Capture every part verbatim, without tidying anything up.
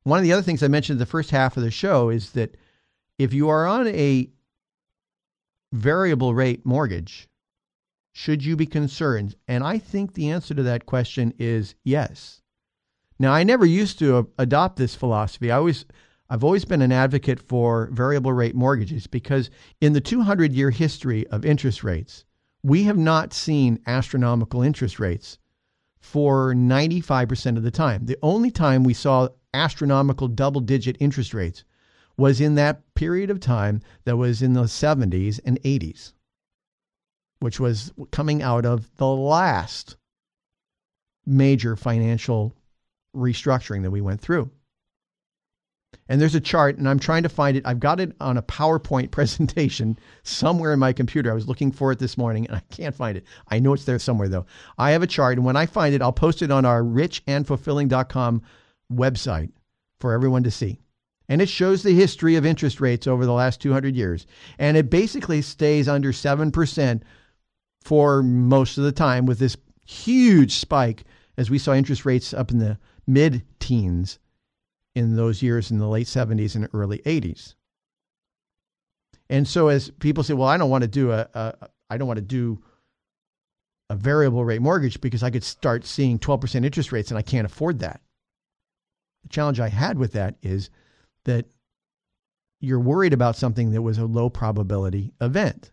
One of the other things I mentioned in the first half of the show is that if you are on a variable rate mortgage, should you be concerned? And I think the answer to that question is yes. Now, I never used to adopt this philosophy. I always, I've always been an advocate for variable rate mortgages because in the two hundred year history of interest rates, we have not seen astronomical interest rates for ninety-five percent of the time. The only time we saw astronomical double-digit interest rates was in that period of time that was in the seventies and eighties, which was coming out of the last major financial restructuring that we went through. And there's a chart, and I'm trying to find it. I've got it on a PowerPoint presentation somewhere in my computer. I was looking for it this morning, and I can't find it. I know it's there somewhere, though. I have a chart, and when I find it, I'll post it on our rich and fulfilling dot com website for everyone to see. And it shows the history of interest rates over the last two hundred years. And it basically stays under seven percent for most of the time, with this huge spike as we saw interest rates up in the mid-teens in those years in the late seventies and early eighties. And so as people say, well, I don't want to do a, a I don't want to do a variable rate mortgage because I could start seeing twelve percent interest rates and I can't afford that. The challenge I had with that is that you're worried about something that was a low probability event.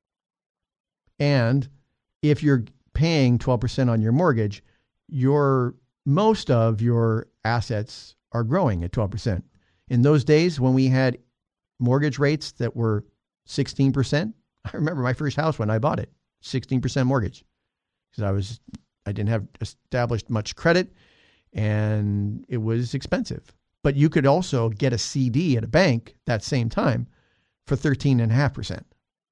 And if you're paying twelve percent on your mortgage, your most of your assets are growing at twelve percent. In those days when we had mortgage rates that were sixteen percent, I remember my first house when I bought it, sixteen percent mortgage. Because I was I didn't have established much credit and it was expensive. But you could also get a C D at a bank that same time for thirteen point five percent.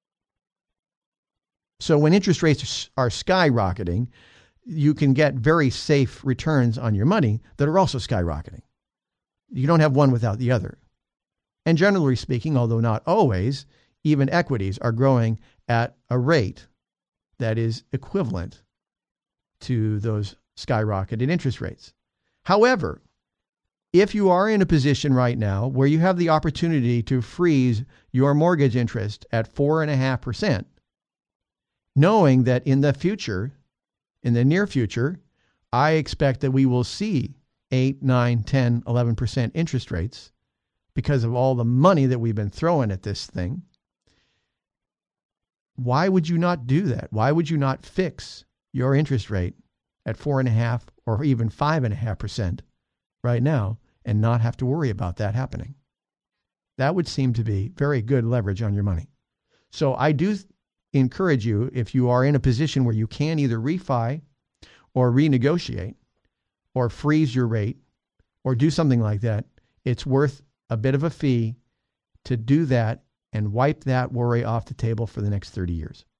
So when interest rates are skyrocketing, you can get very safe returns on your money that are also skyrocketing. You don't have one without the other. And generally speaking, although not always, even equities are growing at a rate that is equivalent to those skyrocketed interest rates. However, if you are in a position right now where you have the opportunity to freeze your mortgage interest at four point five percent, knowing that in the future, in the near future, I expect that we will see eight, nine, ten, eleven percent interest rates because of all the money that we've been throwing at this thing. Why would you not do that? Why would you not fix your interest rate at four and a half or even five and a half percent right now and not have to worry about that happening? That would seem to be very good leverage on your money. So I do encourage you, if you are in a position where you can either refi or renegotiate or freeze your rate or do something like that, it's worth a bit of a fee to do that and wipe that worry off the table for the next thirty years.